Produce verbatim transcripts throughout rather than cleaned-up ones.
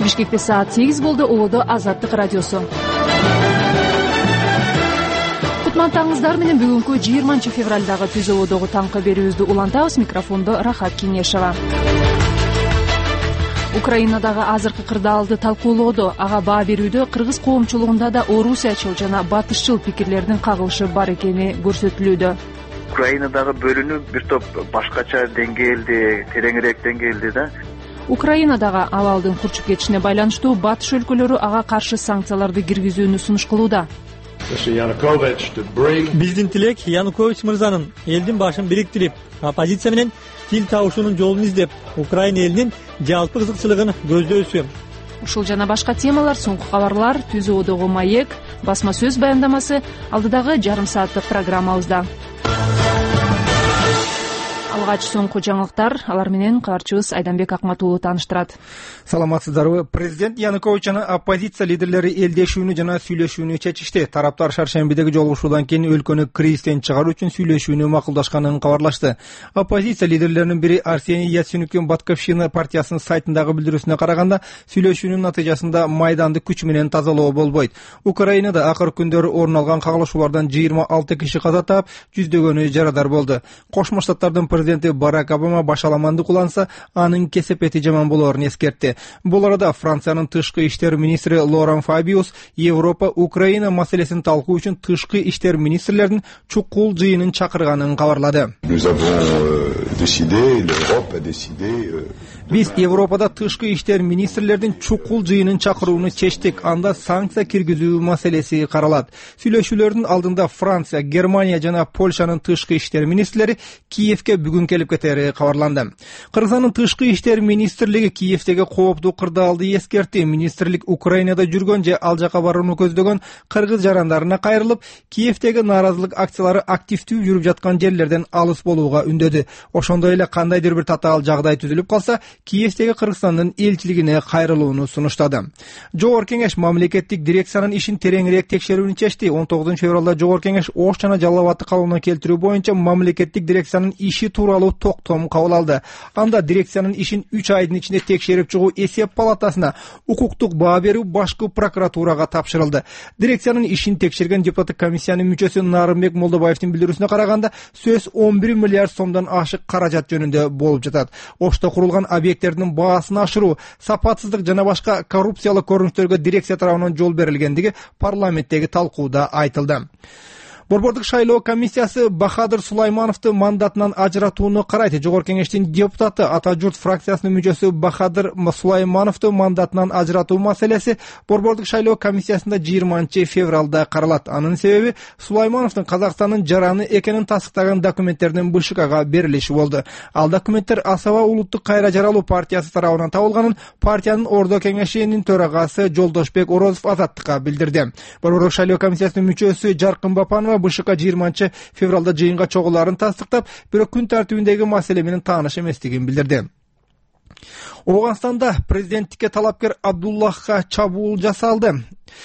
Бишкекте саат сегиз болду. Улуудо Азаттык радиосу. Кутмантаңыздар менен бүгүнкү жыйырманчы февралдагы Түз ООдогу таңкы берүүбүздү улантабыз. Микрофондо Рахат Кеңешова. Украинадагы азыркы кырдаалды талкуулоодо, ага баа берүүдө кыргыз коомчулугунда да орусиячыл жана батышчыл пикирлердин кагылышы бар экени көрсөтүлүүдө. Украинадагы бөлүнүү бир топ башкача деңгээлде, тереңирээк деңгээлде да. Украинадагы абалдын курчуп кетишине байланыштуу батыш өлкөлөрү ага каршы санкцияларды киргизүүнү сунуш кылууда. Биздин тилек Янукович мырзанын элдин башын бириктирип, оппозиция менен тил табышуунун жолун издеп, Украина элинин жалпы кызыкчылыгын көздөсү. Ушул жана башка темалар, соңку кабарлар, Түз ООдогу маек, басма сөз баяндамасы алдыдагы жарым сааттык программабызда. Алгач соңку жаңылыктар, алар менен кабарчыбыз Айданбек Акматуулу тааныштырат. Саламатсыздарбы? Президент Янукович жана оппозиция лидерлери элдешүүнү жана сүйлөшүүнү чечишти. Тараптар шаршембидеги жолугушуудан кийин өлкөнү кризистен чыгаруу үчүн сүйлөшүүнү макулдашканын кабарлашты. Оппозиция лидерлеринин бири Арсений Яценюктун Батьковщина партиясынын сайтындагы билдирүүсүнө караганда, сүйлөшүүнүн натыйжасында майданды күч менен тазалоо болбойт. Украинада акыр күндөрү орун алган кагылышуулардан жыйырма алты киши каза таап, жүздөгөнү жарадар болду. Кошмо Штаттардын президенти Барак Обама башаламанды куланса, анын кесепети жаман болоорун эскертти. Бул арада Франциянын тышкы иштер министри Лоран Фабиус Европа Украина маселесин талкуу үчүн тышкы иштер министрлеринин чукул жыйынын чакырганын кабарлады. Биз Европада тышкы иштер министрлеринин чукул жыйынын чакырууну чечтик. Анда санкция киргизүү маселеси каралат. Сүйлөшүүлөрдүн алдында Франция, Германия жана Польшанын тышкы иштер министрлери Киевке бүгүн келип кетери кабарланды. Кыргызстандын тышкы иштер министрлиги Киевдеги кооптуу кырдаалды эскертти. Министрлик Украинада жүргөн же ал жака барууну көздөгөн кыргыз жарандарына кайрылып, Киевдеги нааразылык акциялары активдүү жүрүп жаткан жерлерден алыс болууга үндөдү. Ошондой эле кандайдыр бир татаал жагдай түзүлүп калса, Киевдеги Кыргызстандын элчилигине кайрылууну сунуштады. Жогорку кеңеш мамлекеттик дирекциянын ишин тереңирээк текшерүүнү чечти. он тогузунчу февралда Жогорку кеңеш Ош жана Жалал Абадты калыбына келтирүү боюнча мамлекеттик дирекциянын иши тууралуу токтом кабыл алды. Анда дирекциянын ишин үч айдын ичинде текшерип чыгуу эсеп палатасына, укуктук баа берүү башкы прокуратурага тапшырылды. Дирекциянын ишин текшерген депутаттык комиссиянын мүчөсү Нарымбек Молдобаевдин билдирүүсүнө караганда, сөз он бир миллиард сомдон ашык каражат жөнүндө болуп жатат. Ошто курулган объекттердин баасын ашыруу, сапатсыздык жана башка коррупциялык көрүнүштөргө дирекция тарабынан жол берилгендиги парламенттеги талкууда айтылды. Борбордук шайлоо комиссиясы Бахадыр Сулаймановду мандатынан ажыратууну карайт. Жогорку кеңештин депутаты Ата журт фракциясынын мүчөсү Бахадыр Сулаймановду мандатынан ажыратуу маселеси Борбордук шайлоо комиссиясында жыйырманчы февралда каралат. Анын себеби Сулаймановдун Казакстандын жараны экенин тастыктаган документтердин БШКга берилиши болду. Ал документтер Асаба улуттук кайра жаралуу партиясы тарабынан табылганын партиянын Ордо кеңешинин төрагасы Жолдошбек Орозов Азаттыкка билдирди. Борбордук шайлоо комиссиясынын мүчөсү Жаркын Бапанова БШК жыйырманчы февралда жыйынга чогуларын тастыктап, бирок күн тартибиндеги маселе менен тааныш эместигин билдирди. Ооганстанда президенттикке талапкер Абдуллахка чабуул жасалды.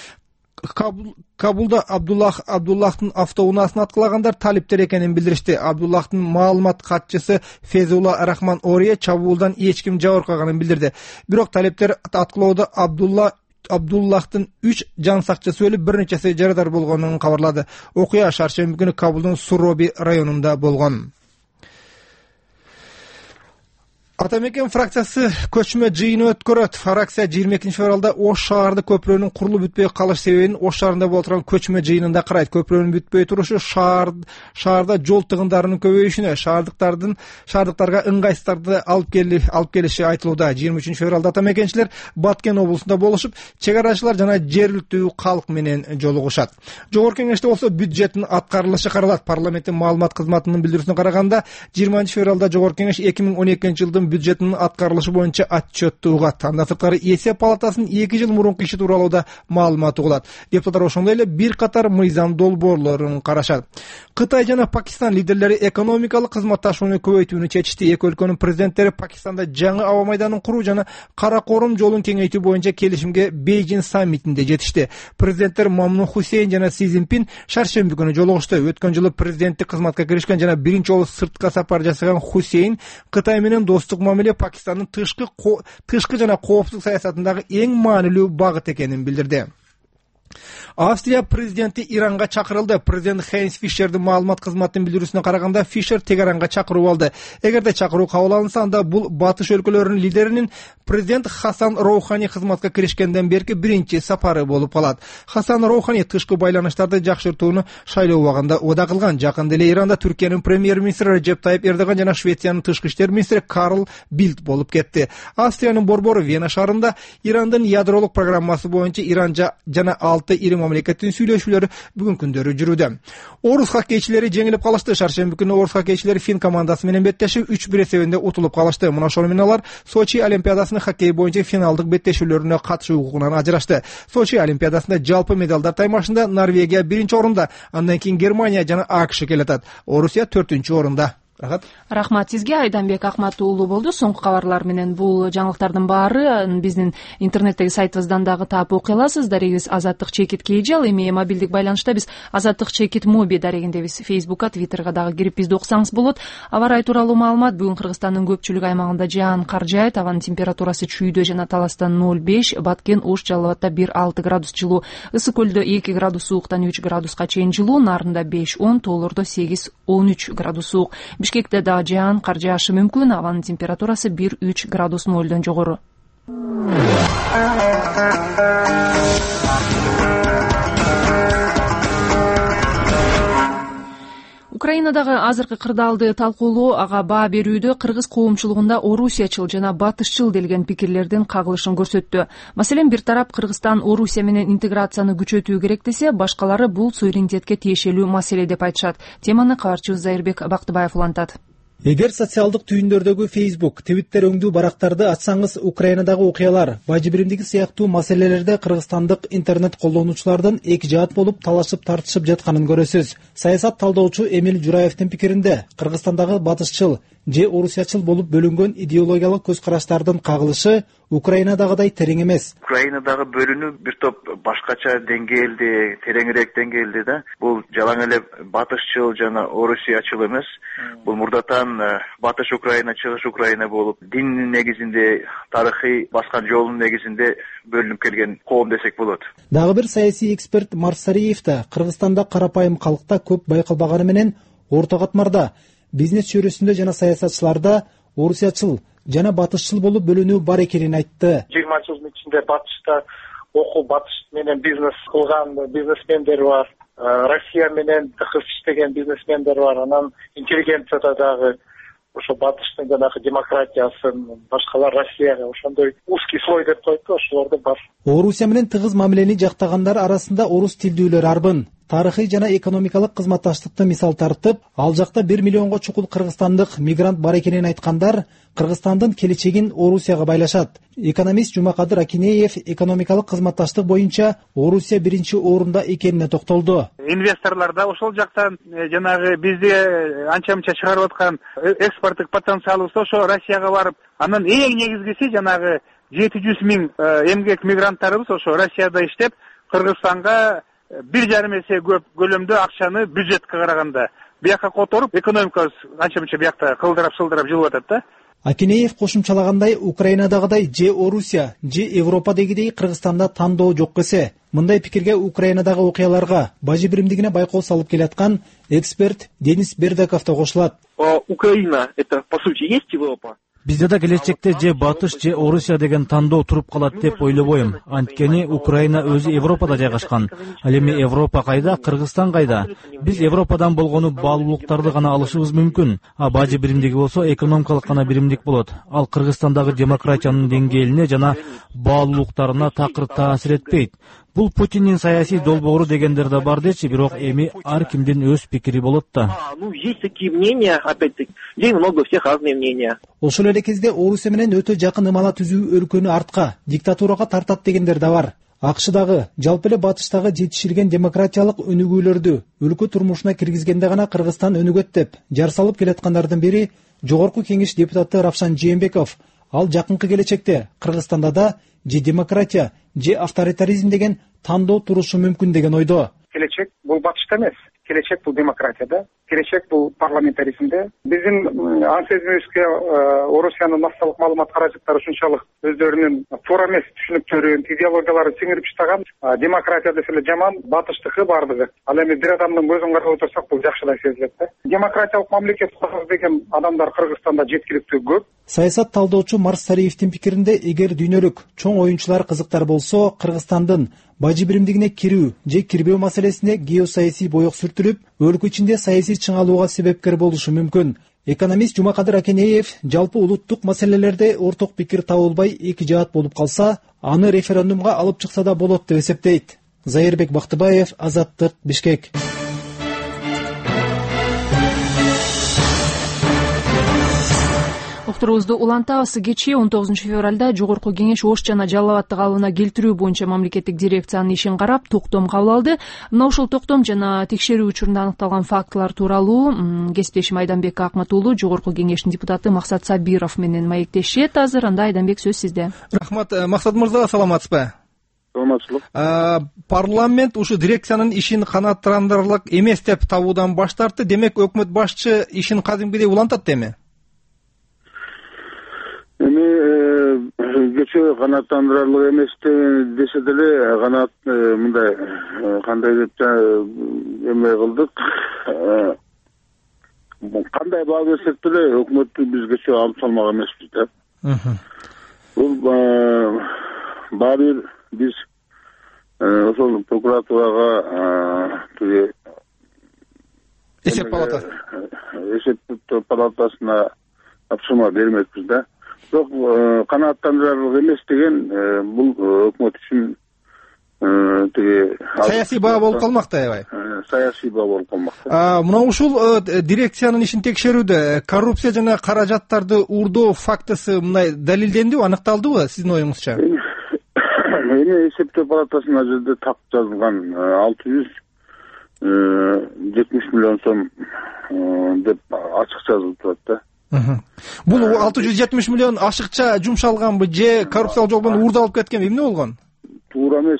Кабулда Абдуллах Абдуллахтын автоунаасын аткылагандар талиптер экенин билдиришти. Абдуллахтын маалымат катчысы Фезула Рахман Орие чабуулдан эч ким жабыркаганын билдирди. Бирок талиптер аткылоодо Абдулла Абдуллахтын үч жан сакчысы өлүп, бир нечеси жарадар болгонун кабарлады. Окуя шаршемби күнү Кабулдун Суроби районунда болгон. Атамекен фракциясы көчмө жыйын өткөрөт. Фракция жыйырма экинчи февралда Ош шаарды көпүрөнүн курулуп бүтпөй калыш себебин Ош шаарында болуп турган көчмө жыйынында карайт. Көпүрөнүн бүтпөй турушу шаар шаарда жол тыгындарынын көбөйүшүнө, шаардыктардын шаардыктарга ыңгайсыздарды алып келип алып келиши айтылууда. жыйырма үчүнчү февралда атамекенчилер Баткен облусунда болушуп, чек арачылар жана жергиликтүү калк менен жолугушат. Жогорку кеңеште болсо бюджеттин аткарылышы каралат. Парламенттин маалымат кызматынын билдирүүсүнө караганда, жыйырманчы февралда Жогорку кеңеш эки миң он экинчи жылдын бюджетинин аткарылышы боюнча отчетту угат. Анда сырткары эсеп палатасынын эки жыл мурунку иши тууралуу да маалымат угулат. Депутаттар ошондой эле бир катар мыйзам долбоорлорун карашат. Кытай жана Пакистан лидерлери экономикалык кызматташууну көбөйтүүнү чечти. Эки өлкөнүн президенттери Пакистанда жаңы аба майданын куруу жана Кара Корум жолун кеңейтүү боюнча келишимге Бейжин саммитинде жетишти. Президенттер Мамнун Хусейн жана Си Цзиньпин шаршемби күнү жолугушты. Өткөн жылы президенттик кызматка киришкен жана биринчи жолу сыртка сапар жасаган Хусейн Кытай менен достук достук мамиле Пакистандын тышкы тышкы жана коопсуздук саясатындагы эң маанилүү багыт экенин билдирди. Австрия президенти Иранга чакырылды. Президент Хайнс Фишердин маалымат кызматынын билдирүүсүнө караганда, Фишер Тегаранга чакыруу алды. Эгерде чакыруу кабыл алынса, анда бул батыш өлкөлөрүнүн лидеринин президент Хасан Роухани кызматка киришкенден берки биринчи сапары болуп калат. Хасан Роухани тышкы байланыштарды жакшыртууну шайлоо убагында ода кылган. Жакында эле Иранда Түркиянын премьер-министри Реджеп Тайип Эрдоган жана Швециянын тышкы иштер министри Карл Билд болуп кетти. Австриянын борбору Вена шаарында Ирандын ядролук программасы боюнча Иран жана алты ири мамлекеттин сүйлөшүүлөрү бүгүн күндөрү жүрүүдө. Орус хоккейчилери жеңилип калышты. Шаршемби күнү Орус хоккейчилери Фин командасы менен беттешип үч бир эсебинде утулуп калышты. Мына ошол менен алар Сочи олимпиадасынын хоккей боюнча финалдык беттешүүлөрүнө катышуу укугунан ажырашты. Сочи олимпиадасында жалпы медалдар таймашында Норвегия биринчи орунда, андан кийин Германия жана АКШ келатат. Орусия төртүнчү орунда. Рахмат. Рахмат сизге, Айданбек Акмат уулу болду. Соңку кабарлар менен бул жаңылыктардын баары биздин интернеттеги сайтыбыздан дагы таап окуй аласыз. Дарегибиз Азаттык чекит кейжал. Эми мобилдик байланышта биз Азаттык чекит моби дарегиндебиз. Фейсбукка, Твиттерге дагы кирип бизди окусаңыз болот. Аба ырайы тууралуу маалымат: бүгүн Кыргызстандын көпчүлүк аймагында жаан кар жаайт. Абанын температурасы чүйдө жана Таласта ноль беш, Баткен, Ош, Жалал Абадта бир алты градус жылуу, Ысык көлдө эки градус сууктан үч градуска чейин жылуу, Нарында беш он, Тоолордо сегиз он үч градус суук. Бишкекте да жаан кар жаашы мүмкүн. Абанын температурасы бир үч градус нолдон жогору. Украинадагы азыркы кырдаалды талкуулоо, ага баа берүүдө кыргыз коомчулугунда орусиячыл жана батышчыл делген пикирлердин кагылышын көрсөттү. Маселен, бир тарап Кыргызстан Орусия менен интеграцияны күчөтүү керек десе, башкалары бул суверенитетке тиешелүү маселе деп айтышат. Теманы кабарчыбыз Зайырбек Бактыбаев улантат. Эгер социалдык түйүндөрдөгү Facebook, Twitter өңдүү барактарды ачсаңыз, Украинадагы окуялар, бажы биримдиги сыяктуу маселелерде кыргызстандык интернет колдонуучулардын эки жаат болуп талашып тартышып жатканын көрөсүз. Саясат талдоочу Эмил Жураевдин пикиринде, Кыргызстандагы батышчыл же орусиячыл болуп бөлүнгөн идеологиялык көз караштардын кагылышы Украинадагыдай терең эмес. Украинадагы бөлүнүү бир топ башкача деңгээлде, тереңирээк деңгээлде да. Бул жалаң эле батышчыл жана орусиячыл эмес. Бул мурдатан батыш Украина, чыгыш Украина болуп, диндин негизинде, тарыхый баскан жолунун негизинде бөлүнүп келген коом десек болот. Дагы бир саясий эксперт Марсариев да Кыргызстанда карапайым калкта көп байкалбаганы менен орто катмарда, бизнес чөйрөсүндө жана саясатчыларда орусиячыл жана батышчыл болуп бөлүнүү бар экенин айтты. жыйырма жылдын ичинде батышта окуу, батыш менен бизнес кылган бизнесмендер бар. Россия менен тыгыз иштеген бизнесмендер бар. Анан интеллигенцияда дагы ошо батыштын жанагы демократиясын, башкалар Россияга ошондой узкий слой деп коет, ошолордо бар. Орусия менен тыгыз мамилени жактагандар арасында орус тилдүүлөр арбын. Тарыхый жана экономикалык кызматташтыкты мисал тартып, ал жакта бир миллионго чукул кыргызстандык мигрант бар экенин айткандар Кыргызстандын келечегин Орусияга байлашат. Экономист Жумакадыр Акинеев экономикалык кызматташтык боюнча Орусия биринчи орунда экенине токтолду. Инвесторлор да ошол жактан жанагы бизде анча-мынча чыгарып аткан экспорттук потенциалыбыз ошо Россияга барып, анын эң негизгиси жанагы жети жүз миң эмгек мигранттарыбыз ошо Россияда иштеп, Кыргызстанга бир жарым эсе көп көлөмдө акчаны бюджетке караганда бияка которуп, экономикабыз анча-мынча биякта кылдырап-шылдырап жылып атат да. Акинеев кошумчалагандай, Украинадагыдай же Орусия, же Европадагидей Кыргызстанда тандоо жок эсе. Мындай пикирге Украинадагы окуяларга бажы биримдигине байкоо салып келаткан эксперт Денис Бердаков да кошулат. Украина это по сути есть Европа. Бизде да келечекте же батыш же Орусия деген тандоо туруп калат деп ойлобойм. Анткени Украина өзү Европада жайгашкан. Ал эми Европа кайда, Кыргызстан кайда? Биз Европадан болгону баалуулуктарды гана алышыбыз мүмкүн. А бажы биримдиги болсо экономикалык гана биримдик болот. Ал Кыргызстандагы демократиянын деңгээлине жана баалуулуктарына такыр таасир этпейт. Бул Путиндин саясий долбоору дегендер да бар дечи, бирок эми ар кимдин өз пикири болот да. Ну, есть такие мнения, опять-таки, здесь много всех разные мнения. Ошол эле кезде Орусия менен өтө жакын ымала түзүү өлкөнү артка, диктатурага тартат дегендер да бар. АКШдагы, жалпы эле батыштагы жетишилген демократиялык өнүгүүлөрдү өлкө турмушуна киргизгенде гана Кыргызстан өнүгөт деп жар салып келаткандардын бири Жогорку Кеңеш депутаты Равшан Жээнбеков. Ал жакынкы келечекте Кыргызстанда да же демократия, же авторитаризм деген тандоо турушу мүмкүн деген ойдо. Келечек бул батышта эмес. келечек бул демократияда, келечек бул парламентаризмде. Биздин ан сезмебизге Орусиянын массалык маалымат каражаттары ушунчалык өздөрүнүн туура эмес түшүнүктөрүн, идеологияларын сиңирип таштаган. Демократия десе эле жаман, батыштыкы бардыгы. Ал эми бир адамдын көзүн карап отурсак бул жакшыдай сезилет да. Демократиялык мамлекет курабыз деген адамдар Кыргызстанда жеткиликтүү көп. Саясат талдоочу Марс Сариевдин пикиринде, эгер дүйнөлүк чоң оюнчулар кызыктар болсо, Кыргызстандын бажы биримдигине кирүү же кирбөө маселесине геосаясий боек сүртүлүп, өлкө ичинде саясий чыңалууга себепкер болушу мүмкүн. Экономист Жумакадыр Акенеев жалпы улуттук маселелерде орток пикир табылбай эки жаат болуп калса, аны референдумга алып чыкса да болот деп эсептейт. Зайырбек Бактыбаев, Азаттык, Бишкек. Уктуруубузду улантабыз. Кечээ он тогузунчу февралда Жогорку Кеңеш Ош жана Жалал Абадты калыбына келтирүү боюнча мамлекеттик дирекциянын ишин карап, токтом кабыл алды. Мына ушул токтом жана текшерүү учурунда аныкталган фактылар тууралуу кесиптешим Айданбек Акмат уулу Жогорку Кеңештин депутаты Максат Сабиров менен маектешет азыр. Анда Айданбек, сөз сизде. Рахмат. Максат мырза, саламатсызбы? Саламатчылык. Парламент ушу дирекциянын ишин канааттандырарлык эмес деп табуудан баш тартты. Демек, өкмөт башчы ишин кадимкидей улантат эми? Эми кечээ канааттандырарлык эмес десе деле канаат мындай кандай деп эме кылдык. Кандай баа берсек деле өкмөттү биз кечээ алып салмак эмеспиз да. Бул баары биз ошол прокуратурага тиги эсеп палатасы эсеп палатасына тапшырма бермекпиз да. Бирок канааттандырарлык эмес деген бул өкмөт үчүн тиги саясий баа болуп калмак да, аябай. Саясий баа болуп калмак. Мына ушул дирекциянын ишин текшерүүдө коррупция жана каражаттарды уурдоо фактысы мындай далилдендиби, аныкталдыбы сиздин оюңузча? Эми эсептөө палатасынын жерде так жазылган алты жүз жетимиш миллион сом деп ачык жазылып турат да. Бул алты жүз жетимиш миллион ашыкча жумшалганбы же коррупциялык жолдон уурдалып кеткенби, эмне болгон? Туура эмес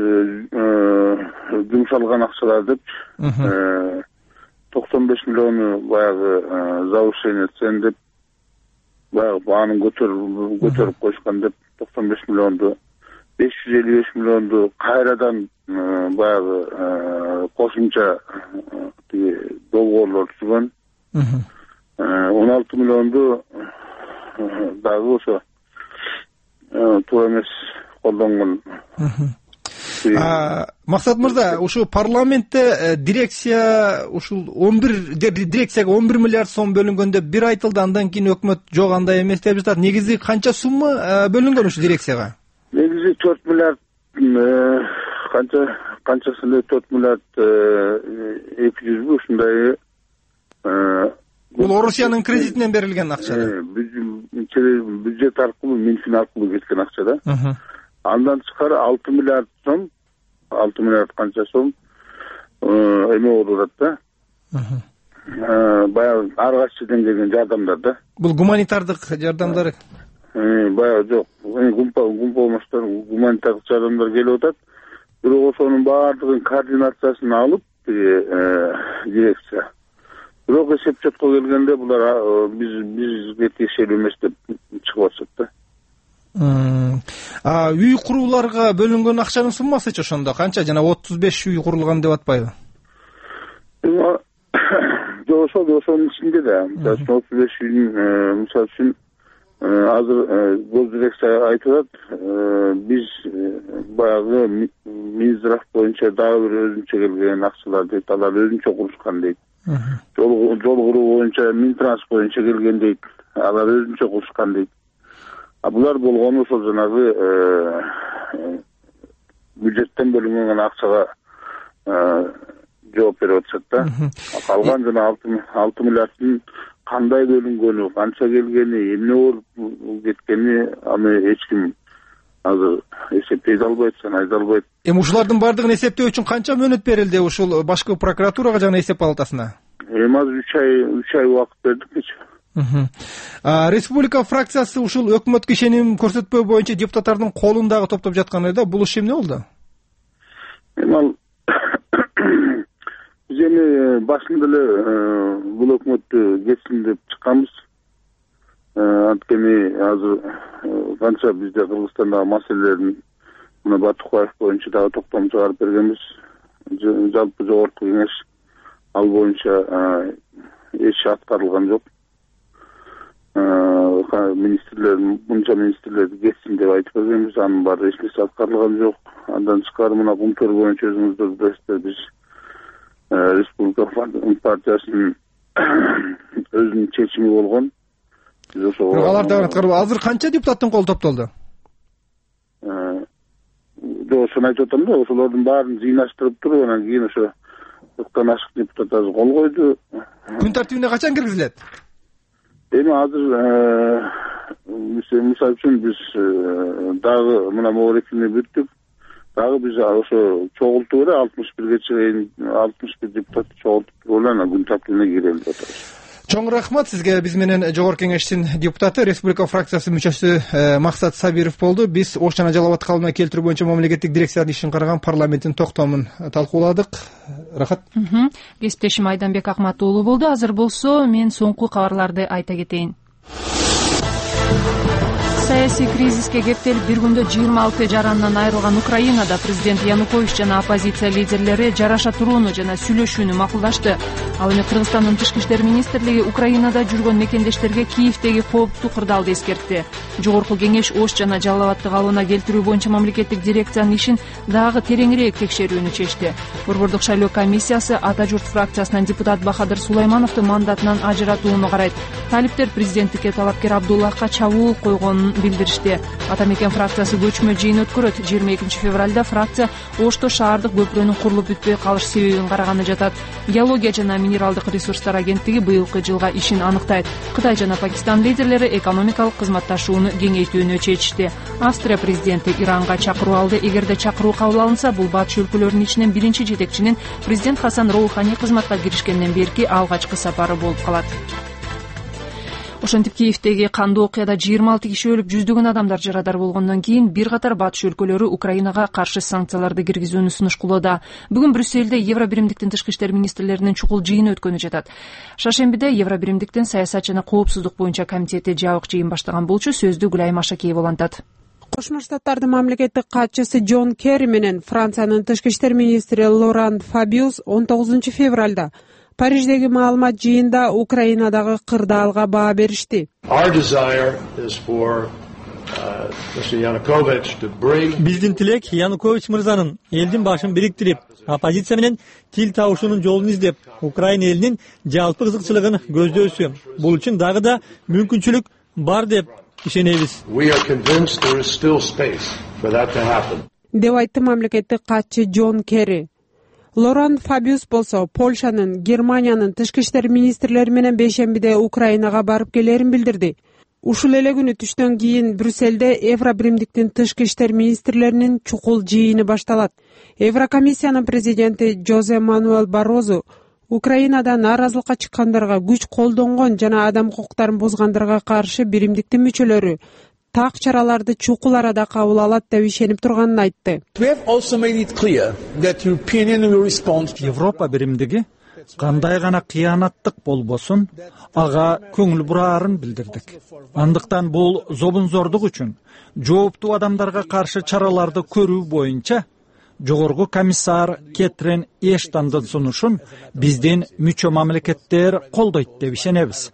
жумшалган акчалар деп токсон беш миллиону баягы завышение цен деп баягы бааны көтөрүп көтөрүп койушкан деп токсон беш миллионду, беш жүз элүү беш миллионду кайрадан баягы кошумча тиги долбоорлор түзгөн. он алты миллионду дагы ошо туура эмес колдонгон. Максат мырза, ушу парламентте дирекция ушул он бир дирекцияга он бир миллиард сом бөлүнгөн деп бир айтылды, андан кийин өкмөт жок андай эмес деп жатат. Негизи канча сумма бөлүнгөн ушу дирекцияга? Негизи төрт миллиард, канча канчасы эле төрт миллиард эки жүзбү ушундай. Бул Орусиянын кредитинен берилген акча. Бюджет аркылуу, Минфин аркылуу кеткен акча да. Андан тышкары алты миллиард сом, алты миллиард канча сом эме болуп атат да. Баягы ар кайсы жерден келген жардамдар да. Бул гуманитардык жардамдар. Баягы жок, гумпа гумпа болмоштор гуманитардык жардамдар келип атат. Бирок ошонун баардыгын координациясын алып дирекция. Бирок эсеп-четко келгенде булар биз бизге тиешелүү эмес деп чыгып атышат да. Үй курууларга бөлүнгөн акчанын суммасычы ошондо канча? Жана отуз беш үй курулган деп атпайбы? Жок, ошол ошонун ичинде да. отуз беш үйдүн мисалы үчүн азыр гос дирекция айтып атат, биз баягы Минздрав боюнча дагы бир өзүнчө келген акчалар дейт, алар өзүнчө курушкан дейт. Жол куруу боюнча Минтранс боюнча келген дейт, алар өзүнчө курушкан дейт. А булар болгону ошол жанагы бюджеттен бөлүнгөн акчага жооп берип атышат да. Калган жана алты миллиарддын кандай бөлүнгөнү, канча келгени, эмне болуп кеткени аны эч ким азыр эсептей албайт, санай албайт. Эми ушулардын баардыгын эсептөө үчүн канча мөөнөт берилди ушул башкы прокуратурага жана эсеп палатасына? Эми азыр үч ай үч ай убакыт бердикчи. Республика фракциясы ушул өкмөткө ишеним көрсөтпөө боюнча депутаттардын колундагы топтоп жаткан айда бул иш эмне болду? Эми ал Биз эми башында эле бул өкмөттү кетсин деп чыкканбыз. Анткени азыр канча бизде Кыргызстандагы маселелердин мына Батукбаев боюнча дагы токтом чыгарып бергенбиз. Жалпы жогорку кеңеш ал боюнча эч аткарылган жок. Министрлер мынча министрлерди кетсин деп айтып бергенбиз, анын баары эч нерсе аткарылган жок. Андан тышкары мына Кумтөр боюнча өзүңүздөр билесиздер, биз Республика партиясынын өзүнүн чечими болгон. Алар дагы аткарып, азыр канча депутаттын колу топтолду? Жок, ошону айтып атам да, ошолордун баарын жыйнаштырып туруп, анан кийин ошо кырктан ашык депутат азыр кол койду. Күн тартибине качан киргизилет? Эми азыр мисалы үчүн биз дагы мына моорекини бүттүк. Дагы биз ошо чогултуп эле алтымыш бирге чейин алтымыш бир депутатты чогултуп туруп эле анан күн тартибине кирели деп атабыз. Чоң рахмат сизге. Биз менен Жогорку Кеңештин депутаты, Республика фракциясы мүчөсү Максат Сабиров болду. Биз Ош жана Жалал Абад калыбына келтирүү боюнча мамлекеттик дирекциянын ишин караган парламенттин токтомун талкууладык. Рахат. Кесиптешим Айданбек Акмат уулу болду. Азыр болсо мен соңку кабарларды айта кетейин. Саясий кризиске кептелип бир күндө жыйырма алты жаранынан айрылган Украинада президент Янукович жана оппозиция лидерлери жараша турууну жана сүйлөшүүнү макулдашты. Ал эми Кыргызстандын тышкы иштер министрлиги Украинада жүргөн мекендештерге Киевдеги кооптуу кырдаалды эскертти. Жогорку кеңеш Ош жана Жалал Абадты калыбына келтирүү боюнча мамлекеттик дирекциянын ишин дагы тереңирээк текшерүүнү чечти. Борбордук шайлоо комиссиясы Ата журт фракциясынан депутат Бахадыр Сулаймановду мандатынан ажыратууну карайт. Талиптер президенттикке талапкер Абдуллахка чабуул койгонун билдиришти. Ата мекен фракциясы көчмө жыйын өткөрөт. жыйырма экинчи февралда фракция Ошто шаардык көпүрөнүн курулуп бүтпөй калыш себебин караганы жатат. Геология жана минералдык ресурстар агенттиги быйылкы жылга ишин аныктайт. Кытай жана Пакистан лидерлери экономикалык кызматташууну кеңейтүүнү чечти. Австрия президенти Иранга чакыруу алды. Эгерде чакыруу кабыл алынса, бул батыш өлкөлөрүнүн ичинен биринчи жетекчинин президент Хасан Роухани кызматка киришкенден берки алгачкы сапары болуп калат. Ошентип Киевдеги кандуу окуяда жыйырма алты киши өлүп, жүздөгөн адамдар жарадар болгондон кийин бир катар батыш өлкөлөрү Украинага каршы санкцияларды киргизүүнү сунуш кылууда. Бүгүн Брюссельде Евробиримдиктин тышкы иштер министрлеринин чукул жыйыны өткөнү жатат. Шаршембиде Евробиримдиктин саясат жана коопсуздук боюнча комитети жабык жыйын баштаган болчу. Сөздү Гүлайым Ашакеева улантат. Кошмо Штаттардын мамлекеттик катчысы Джон Керри менен Франциянын тышкы иштер министри Лоран Фабиус он тогузунчу февралда Париждеги маалымат жыйында Украинадагы кырдаалга баа беришти. Биздин тилек Янукович мырзанын элдин башын бириктирип, оппозиция менен тил табышуунун жолун издеп, Украина элинин жалпы кызыкчылыгын көздөсү. Бул үчүн дагы да мүмкүнчүлүк бар деп ишенебиз. Деп айтты мамлекеттик катчы Джон Керри. Лоран Фабиус болсо Польшанын, Германиянын тышкы иштер министрлери менен бейшембиде Украинага барып келерин билдирди. Ушул эле күнү түштөн кийин Брюссельде Евробиримдиктин тышкы иштер министрлеринин чукул жыйыны башталат. Еврокомиссиянын президенти Жозе Мануэл Барозу Украинада нааразылыкка чыккандарга, күч колдонгон жана адам укуктарын бузгандарга каршы биримдиктин мүчөлөрү так чараларды чукул арада кабыл алат деп ишенип турганын айтты. Европа биримдиги кандай гана кыянаттык болбосун ага көңүл бураарын билдирдик. Андыктан бул зобунзордук үчүн жооптуу адамдарга каршы чараларды көрүү боюнча жогорку комиссар Кетрин Эштондун сунушун биздин мүчө мамлекеттер колдойт деп ишенебиз.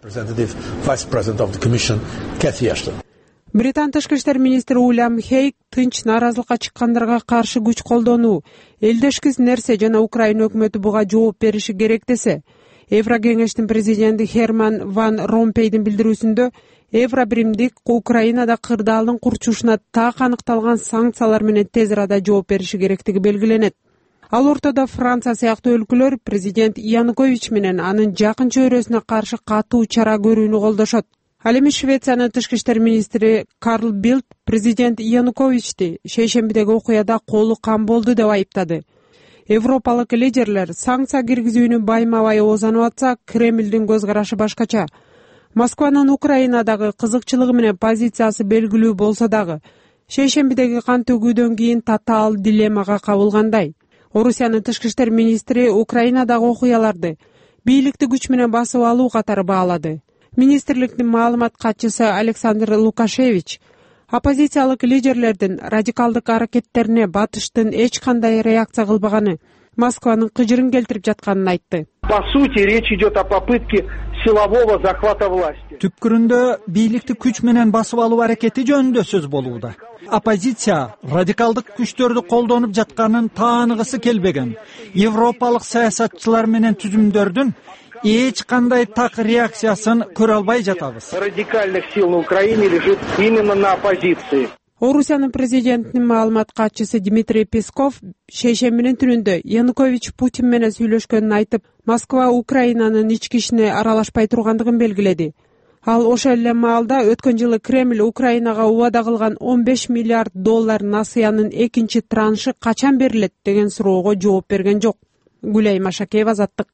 Британ тышкы иштер министри Уильям Хейг тынч нааразылыкка чыккандарга каршы күч колдонуу элдешкис нерсе жана Украина өкмөтү буга жооп бериши керек десе, Еврокеңештин президенти Херман Ван Ромпейдин билдирүүсүндө Евробиримдик Украинада кырдаалдын курчушуна так аныкталган санкциялар менен тез арада жооп бериши керектиги белгиленет. Ал ортодо Франция сыяктуу өлкөлөр президент Янукович менен анын жакын чөйрөсүнө каршы катуу чара көрүүнү колдошот. Ал эми Швециянын тышкы иштер министри Карл Билд президент Януковичти шейшембидеги окуяда колу кам болду деп айыптады. Европалык лидерлер санкция киргизүүнү байма-бай оозанып атса, Кремлдин көз карашы башкача. Москванын Украинадагы кызыкчылыгы менен позициясы белгилүү болсо дагы, шейшембидеги кан төгүүдөн кийин татаал дилеммага кабылгандай. Орусиянын тышкы иштер министри Украинадагы окуяларды бийликти күч менен басып алуу катары баалады. Министрликтин маалымат катчысы Александр Лукашевич оппозициялык лидерлердин радикалдык аракеттерине батыштын эч кандай реакция кылбаганы Москванын кыжырын келтирип жатканын айтты. По сути, речь идет о попытке силового захвата власти. Түпкүрүндө бийликти күч менен басып алуу аракети жөнүндө сөз болууда. Оппозиция радикалдык күчтөрдү колдонуп жатканын тааныгысы келбеген. Европалык саясатчылар менен түзүмдөрдүн эч кандай так реакциясын көрө албай жатабыз. Радикальных сил на Украине лежит именно на оппозиции. Орусиянын президентинин маалымат катчысы Дмитрий Песков шейшембинин түнүндө Янукович Путин менен сүйлөшкөнүн айтып, Москва Украинанын ички ишине аралашпай тургандыгын белгиледи. Ал ошол эле маалда өткөн жылы Кремль Украинага убада кылган он беш миллиард доллар насыянын экинчи траншы качан берилет деген суроого жооп берген жок. Гүлай Машакеева, Азаттык.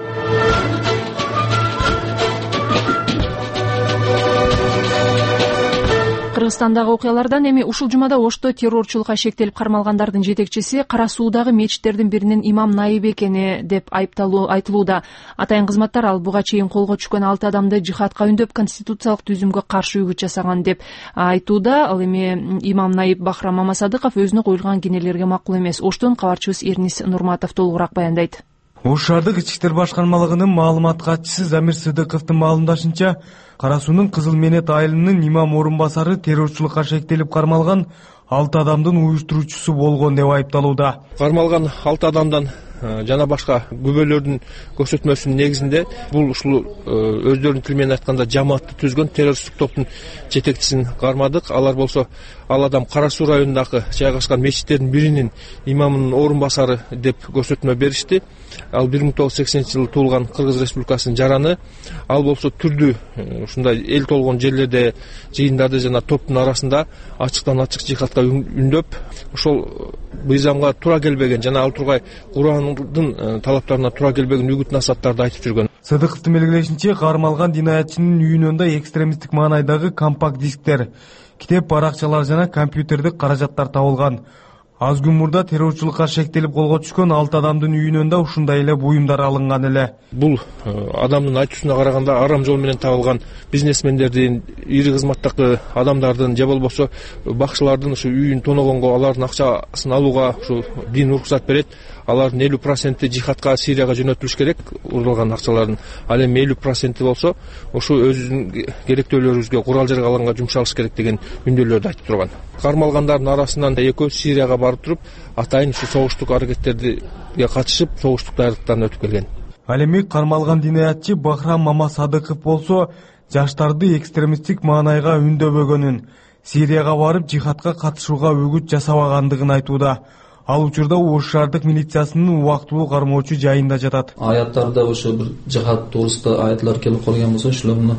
Кыргызстандагы окуялардан эми ушул жумада Ошто террорчулукка шектелип кармалгандардын жетекчиси Кара Суудагы мечиттердин биринин имам найыбы экени деп айыпталуу айтылууда. Атайын кызматтар ал буга чейин колго түшкөн алты адамды жихадка үндөп конституциялык түзүмгө каршы үгүт жасаган деп айтууда. Ал эми имам найып Бахрам Мамасадыков өзүнө коюлган кенелерге макул эмес. Оштон кабарчыбыз Эрнис Нурматов толугураак баяндайт. Ош шаардык ички иштер башкармалыгынын маалымат катчысы Замир Сыдыковдун маалымдашынча, Кара Суунун Кызыл Менет айылынын имам орун басары террорчулукка шектелип кармалган алты адамдын уюштуруучусу болгон деп айыпталууда. Кармалган алты адамдан жана башка күбөлөрдүн көрсөтмөсүнүн негизинде бул ушул өздөрүнүн тили менен айтканда жамаатты түзгөн террористтик топтун жетекчисин кармадык. Алар болсо ал адам Кара Суу районундагы жайгашкан мечиттердин биринин имамынын орун басары деп көрсөтмө беришти. Ал бир миң тогуз жүз сексенинчи жылы туулган Кыргыз Республикасынын жараны. Ал болсо түрдүү ушундай эл толгон жерлерде жыйындарды жана топтун арасында ачыктан ачык жихадка үндөп, ошол мыйзамга туура келбеген жана ал тургай Курандын талаптарына туура келбеген үгүт насааттарды айтып жүргөн. Сыдыковдун белгилешинче, кармалган динаятчынын үйүнөндө экстремисттик маанайдагы компакт дисктер, китеп баракчалар жана компьютердик каражаттар табылган. Аз күн мурда террорчулукка шектелип колго түшкөн алты адамдын үйүнөн да ушундай эле буюмдар алынган эле. Бул адамдын айтуусуна караганда арам жол менен табылган бизнесмендердин, ири кызматтагы адамдардын же болбосо бакчылардын ушу үйүн тоногонго, алардын акчасын алууга ушу дин уруксат берет. Алардын элүү проценти жихадка, Сирияга жөнөтүлүш керек, урулган акчалардын. Ал эми элүү проценти болсо, ошо өзүнүн керектөөлөрүбүзгө, курал жаргаланга жумшалыш керек деген үндөлөрдү айтып турган. Кармалгандардын арасынан экөө Сирияга барып туруп, атайын ушу согуштук аракеттерге катышып, согуштук даярдыктан өтүп келген. Ал эми кармалган динаятчы Бахрам Мамасадыков болсо, жаштарды экстремисттик маанайга үндөбөгөнүн, Сирияга барып жихадка катышууга үгүт жасабагандыгын айтууда. Ал учурда Ош шаардык милициясынын убактылуу кармоочу жайында жатат. Аяттарда ошо бир жихад туурасында аятлар келип калган болсо, ошолорду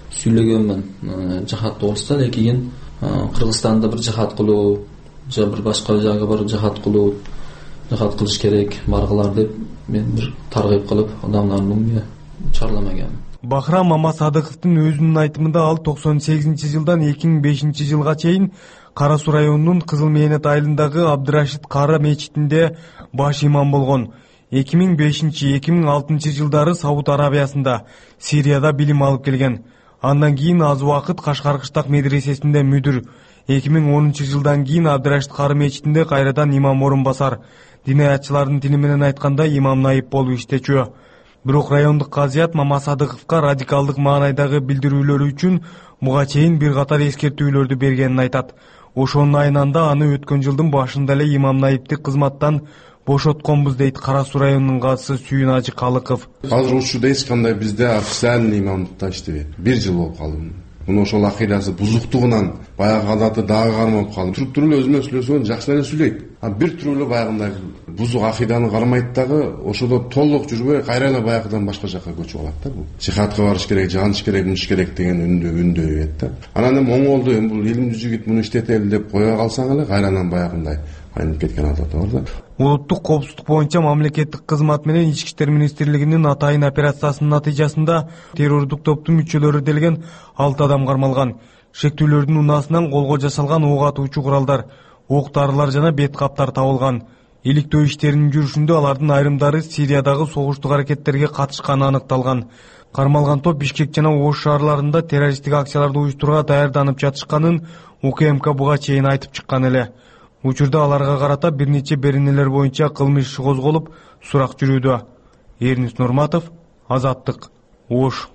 сүйлөгөнмүн. Жихад туурасында, лекин Кыргызстанда бир жихад кылуу, же бир башка жайга барып жихад кылуу, жихад кылыш керек, баргылар деп мен бир таргып кылып, адамдарды чарламаган. Бахрам Мамасадыковдун өзүнүн айтымында ал токсон сегизинчи жылдан эки миң бешинчи жылга чейин Кара Суу районунун Кызыл Менет айылындагы Абдырашид Кара мечитинде баш имам болгон. эки миң бешинчи — эки миң алтынчы жылдары Сауд Арабиясында, Сирияда билим алып келген. Андан кийин аз убакыт Кашкар кыштак медресесинде мүдүр. эки миң онунчу жылдан кийин Абдырашид Кара мечитинде кайрадан имам орун басар. Динаятчылардын тили менен айтканда имам найып болуп иштечү. Бирок райондук казыят Мамасадыковго радикалдык маанайдагы билдирүүлөрү үчүн буга чейин бир катар эскертүүлөрдү бергенин айтат. Ошонун айнанда аны өткөн жылдын башында эле имам найыпты кызматтан бошотконбуз дейт Кара Суу районунун казысы Сүйүн Ажы Калыков. Азыр учурда эч кандай бизде официальный имамдыкта иштебейт. Бир жыл болуп калды. Муну ошол акыйдасы бузуктугунан баягы адаты дагы кармап калды. Туруп туруп эле өзү менен сүйлөсөң жакшы эле сүйлөйт. А бир туруп эле баягындай бузук акыйданы кармайт дагы, ошодо толук жүрбөй кайра эле баягыдан башка жакка көчүп алат да бул. Жихадка барыш керек, жаныш керек, мыш керек деген үндө үндө бет да. Анан эми оңолду, эми бул илимдүү жигит муну иштетели деп кое калсаң эле кайрадан баягындай айнып кеткен адаты бар да. Улуттук коопсуздук боюнча мамлекеттик кызмат менен Ички иштер министрлигинин атайын операциясынын натыйжасында террордук топтун мүчөлөрү делген алты адам кармалган. Шектүүлөрдүн унаасынан колго жасалган ок атуучу куралдар, ок дарылар жана бет каптар табылган. иликтөө иштеринин жүрүшүндө алардын айрымдары Сириядагы согуштук аракеттерге катышканы аныкталган. Кармалган топ Бишкек жана Ош шаарларында террористтик акцияларды уюштурууга даярданып жатышканын УКМК буга чейин айтып чыккан эле. Учурда аларга карата бир нече беренелер боюнча кылмыш иши козголуп, сурак жүрүүдө. Эрнис Нурматов, Азаттык, Ош.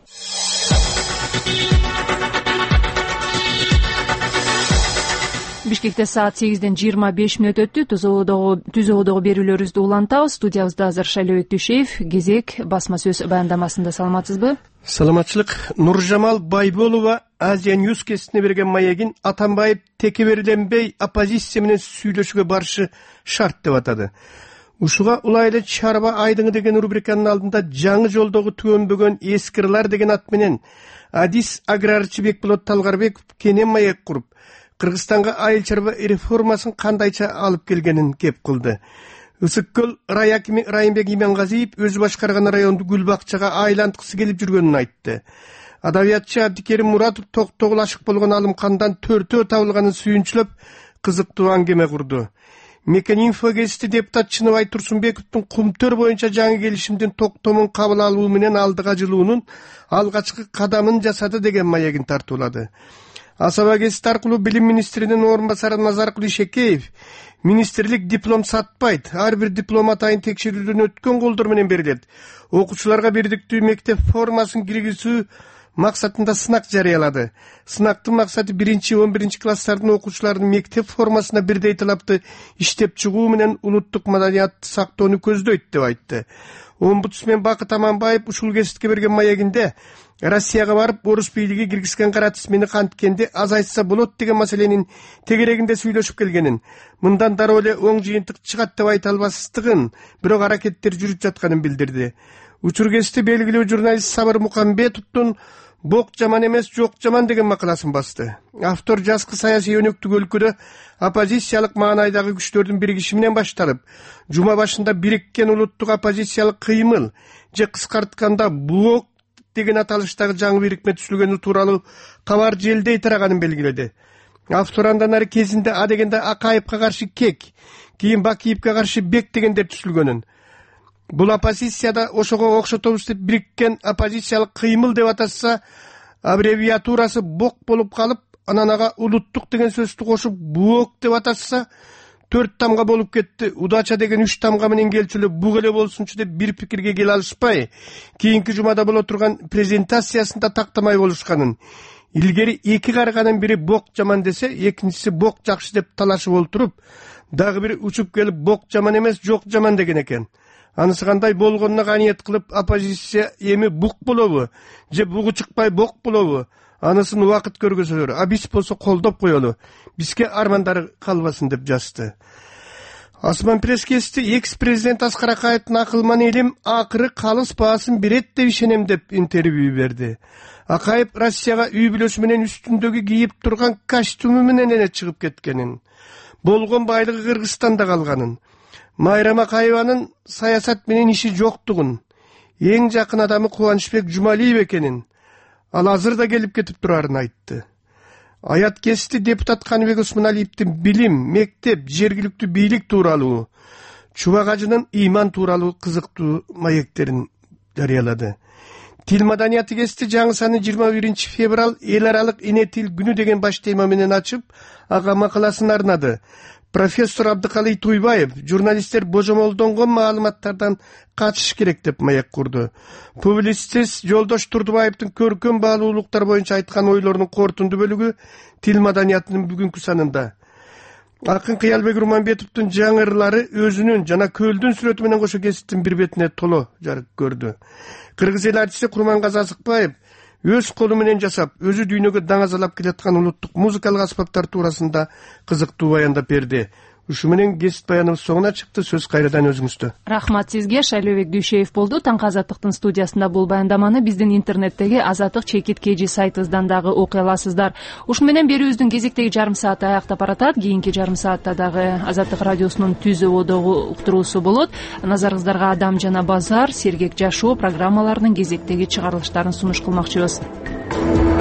Бишкекте саат сегизден жыйырма беш мүнөт өттү. Түз ободогу берүүлөрүбүздү улантабыз. Студиябызда азыр Шайлообек Дүйшеев, Кезек басма сөз баяндамасында. Саламатсызбы? Саламатчылык. Нуржамал Байболова Азия Ньюс кестине берген маегин Атамбаев текеберленбей оппозиция менен сүйлөшүүгө барышы шарт деп атады. Ушуга улайлы чарба айдыңы деген рубриканын алдында жаңы жолдогу түгөнбөгөн эскирлар деген ат менен Адис аграрчы Бекболот Талгарбеков кенен маек куруп, Кыргызстанга айыл чарба реформасын кандайча алып келгенин кеп кылды. Ысык көл райакими Райымбек Имангазиев өзү башкарган районду гүл бакчага айланткысы келип жүргөнүн айтты. Адабиятчы Абдикерим Муратов токтогул ашык болгон Алымкандан төртөө табылганын сүйүнчүлөп кызыктуу аңгеме курду. Мекенинфо гезити депутат Чыныбай Турсунбековдун Кумтөр боюнча жаңы келишимдин токтомун кабыл алуу менен алдыга жылуунун алгачкы кадамын жасады деген маегин тартуулады. Асаба гезити аркылуу Билим министринин орун басары Назаркул Ишекеев министрлик диплом сатпайт, ар бир диплом атайын текшерүүдөн өткөн колдор менен берилет. Окуучуларга бирдиктүү мектеп формасын киргизүү максатында сынак жарыялады. Сынактын максаты биринчи он биринчи класстардын окуучуларынын мектеп формасына бирдей талапты иштеп чыгуу менен улуттук маданиятты сактоону көздөйт деп айтты. Омбудсмен Бакыт Аманбаев ушул гезитке берген маегинде Россияга барып, орус бийлиги киргизген каратысмени канткенде азайтса болот деген маселенин тегерегинде сүйлөшүп келгенин, мындан дароо эле оң жыйынтык чыгат деп айта албастыгын, бирок аракеттер жүрүп жатканын билдирди. Учур гезити белгилүү журналист Сабыр Мукамбетовдун «Бок жаман эмес, жок жаман» деген макаласын басты. Автор жазкы саясий өнөктүк өлкөдө оппозициялык маанайдагы күчтөрдүн биригиши менен башталып, жума башында бириккен улуттук оппозициялык кыймыл же кыскартканда БУОК деген аталыштагы жаңы бирикме түзүлгөнү тууралуу кабар желдей тараганын белгиледи. Автор андан ары кезинде А дегенде Акаевка каршы Кек, кийин Бакиевке каршы Бек дегендер түзүлгөнүн. Бул оппозицияда ошого окшотобуз деп бириккен оппозициялык кыймыл деп атаса, аббревиатурасы БОК болуп калып, анан ага улуттук деген сөздү кошуп БУОК деп атаса, төрт тамга болуп кетти. Удача деген үч тамга менен келчүлө буг эле болсунчу деп бир пикирге келе алышпай, кийинки жумада боло турган презентациясында тактамай болушканын. Илгери эки карганын бири бок жаман десе, экинчиси бок жакшы деп талашып олтуруп, дагы бири учуп келип бок жаман эмес, жок жаман деген экен. Анысы кандай болгонуна каниет кылып, оппозиция эми бук болобу, же бугу чыкпай бок болобу? Анысын убакыт көргөзөлөр, а биз болсо колдоп коелу. Бизге армандары калбасын деп жазды. Асман пресс-кести экс-президент Аскар Акаевдин акылман элим акыры калыс баасын берет деп ишенем деп интервью берди. Акаев Россияга үй бүлөсү менен үстүндөгү кийип турган костюму менен эле чыгып кеткенин, болгон байлыгы Кыргызстанда калганын, Майрам Акаеванын саясат менен иши жоктугун, эң жакын адамы Кубанычбек Жумалиев экенин, ал азырда келип кетип турарын айтты. Аят кести депутат Каныбек Усманалиевдин билим, мектеп, жергиликтүү бийлик тууралуу, Чубагажынын ыйман тууралуу кызыктуу маектерин жарыялады. Тил маданияты кести жаңы саны жыйырма биринчи февраль эл аралык эне тил күнү деген баш тема менен ачып, ага макаласын арнады. Профессор Абдыкалый Туйбаев журналисттер божомолдонгон маалыматтардан качыш керек деп маек курду. Публицист Жолдош Турдубаевдин көркөм баалуулуктар боюнча айткан ойлорунун кортунду бөлүгү тил маданиятынын бүгүнкү санында. Акын Кыялбек Руманбетовдун жаңы ырлары өзүнүн жана көлдүн сүрөтү менен кошо кесиптин бир бетине толо жарык көрдү. Кыргыз эл артисти Курмангазы Азыкбаев өз колу менен жасап, өзү дүйнөгө даңазалап келаткан улуттук музыкалык аспаптар туурасында кызыктуу баяндап берди. Ушу менен гезит баяныбыз соңуна чыкты. Сөз кайрадан өзүңүздө. Рахмат сизге. Шайлообек Дүйшеев болду. Таңкы Азаттыктын студиясында бул баяндаманы биздин интернеттеги Азаттык чекит кж сайтыбыздан дагы окуй аласыздар. Ушу менен берүүбүздүн кезектеги жарым сааты аяктап баратат. Кийинки жарым саатта дагы Азаттык радиосунун түз ободогу уктуруусу болот. Назарыңыздарга Адам жана Базар, Сергек жашоо программаларынын кезектеги чыгарылыштарын сунуш кылмакчыбыз.